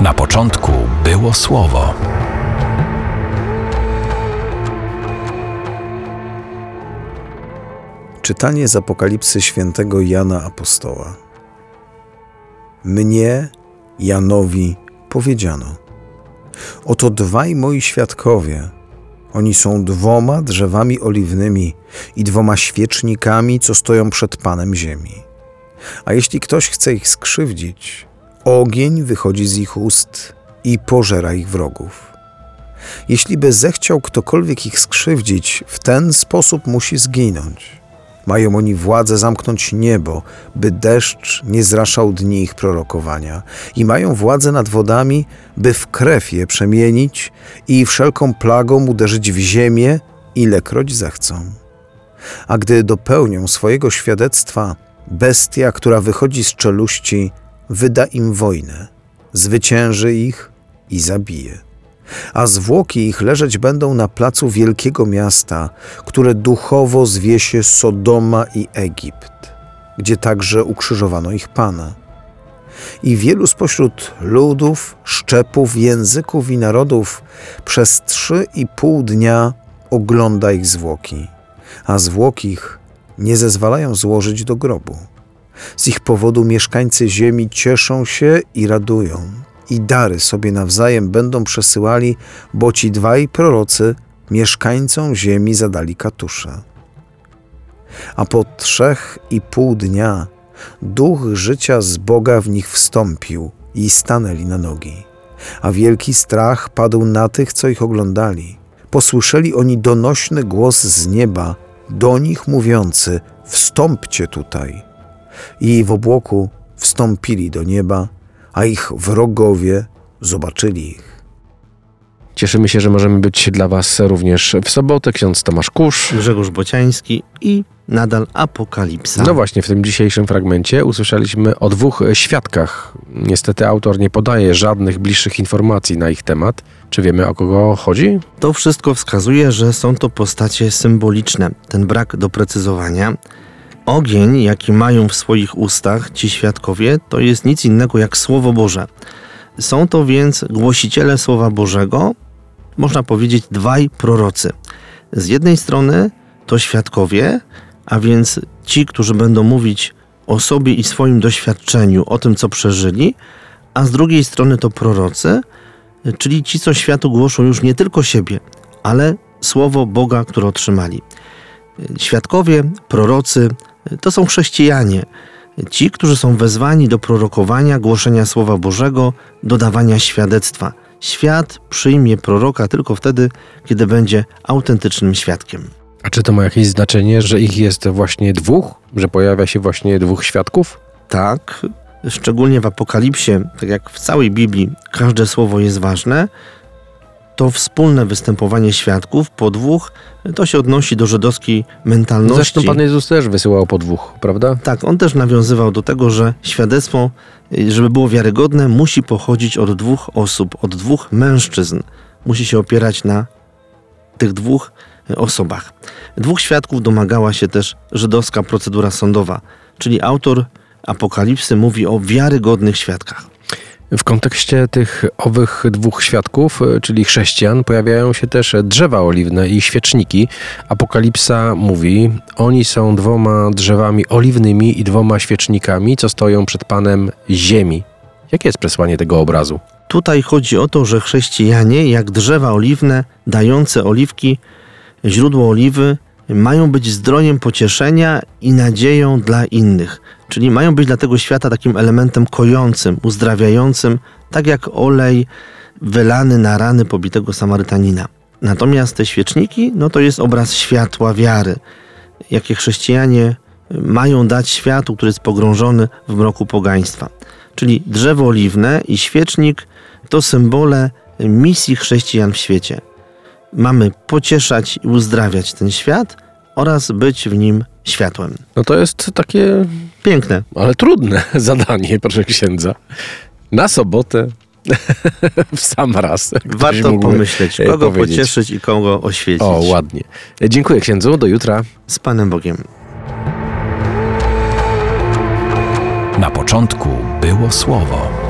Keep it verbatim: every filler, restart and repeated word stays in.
Na początku było Słowo. Czytanie z Apokalipsy świętego Jana Apostoła. Mnie, Janowi, powiedziano: oto dwaj moi świadkowie. Oni są dwoma drzewami oliwnymi i dwoma świecznikami, co stoją przed Panem ziemi. A jeśli ktoś chce ich skrzywdzić, ogień wychodzi z ich ust i pożera ich wrogów. Jeśli by zechciał ktokolwiek ich skrzywdzić, w ten sposób musi zginąć. Mają oni władzę zamknąć niebo, by deszcz nie zraszał dni ich prorokowania, i mają władzę nad wodami, by w krew je przemienić i wszelką plagą uderzyć w ziemię, ilekroć zechcą. A gdy dopełnią swojego świadectwa, bestia, która wychodzi z czeluści, wyda im wojnę, zwycięży ich i zabije. A zwłoki ich leżeć będą na placu wielkiego miasta, które duchowo zwie się Sodoma i Egipt, gdzie także ukrzyżowano ich Pana. I wielu spośród ludów, szczepów, języków i narodów przez trzy i pół dnia ogląda ich zwłoki, a zwłok ich nie zezwalają złożyć do grobu. Z ich powodu mieszkańcy ziemi cieszą się i radują, i dary sobie nawzajem będą przesyłali, bo ci dwaj prorocy mieszkańcom ziemi zadali katusze. A po trzech i pół dnia duch życia z Boga w nich wstąpił i stanęli na nogi. A wielki strach padł na tych, co ich oglądali. Posłyszeli oni donośny głos z nieba, do nich mówiący: wstąpcie tutaj. I w obłoku wstąpili do nieba, a ich wrogowie zobaczyli ich. Cieszymy się, że możemy być dla Was również w sobotę. Ksiądz Tomasz Kusz, Grzegorz Bociański i nadal Apokalipsa. No właśnie, w tym dzisiejszym fragmencie usłyszeliśmy o dwóch świadkach. Niestety autor nie podaje żadnych bliższych informacji na ich temat. Czy wiemy, o kogo chodzi? To wszystko wskazuje, że są to postacie symboliczne. Ten brak doprecyzowania. Ogień, jaki mają w swoich ustach ci świadkowie, to jest nic innego jak Słowo Boże. Są to więc głosiciele Słowa Bożego, można powiedzieć dwaj prorocy. Z jednej strony to świadkowie, a więc ci, którzy będą mówić o sobie i swoim doświadczeniu, o tym, co przeżyli, a z drugiej strony to prorocy, czyli ci, co światu głoszą już nie tylko siebie, ale Słowo Boga, które otrzymali. Świadkowie, prorocy to są chrześcijanie, ci, którzy są wezwani do prorokowania, głoszenia Słowa Bożego, dodawania świadectwa. Świat przyjmie proroka tylko wtedy, kiedy będzie autentycznym świadkiem. A czy to ma jakieś znaczenie, że ich jest właśnie dwóch? Że pojawia się właśnie dwóch świadków? Tak, szczególnie w Apokalipsie, tak jak w całej Biblii, każde słowo jest ważne. To wspólne występowanie świadków po dwóch, to się odnosi do żydowskiej mentalności. Zresztą Pan Jezus też wysyłał po dwóch, prawda? Tak, on też nawiązywał do tego, że świadectwo, żeby było wiarygodne, musi pochodzić od dwóch osób, od dwóch mężczyzn. Musi się opierać na tych dwóch osobach. Dwóch świadków domagała się też żydowska procedura sądowa, czyli autor Apokalipsy mówi o wiarygodnych świadkach. W kontekście tych owych dwóch świadków, czyli chrześcijan, pojawiają się też drzewa oliwne i świeczniki. Apokalipsa mówi: oni są dwoma drzewami oliwnymi i dwoma świecznikami, co stoją przed Panem ziemi. Jakie jest przesłanie tego obrazu? Tutaj chodzi o to, że chrześcijanie, jak drzewa oliwne, dające oliwki, źródło oliwy, mają być zdrojem pocieszenia i nadzieją dla innych. Czyli mają być dla tego świata takim elementem kojącym, uzdrawiającym, tak jak olej wylany na rany pobitego Samarytanina. Natomiast te świeczniki, no to jest obraz światła wiary, jakie chrześcijanie mają dać światu, który jest pogrążony w mroku pogaństwa. Czyli drzewo oliwne i świecznik to symbole misji chrześcijan w świecie. Mamy pocieszać i uzdrawiać ten świat oraz być w nim światłem. No to jest takie piękne, ale trudne zadanie, proszę księdza. Na sobotę w sam raz. Warto pomyśleć, kogo powiedzieć. Pocieszyć i kogo oświecić. O, ładnie. Dziękuję księdzu, do jutra. Z Panem Bogiem. Na początku było Słowo.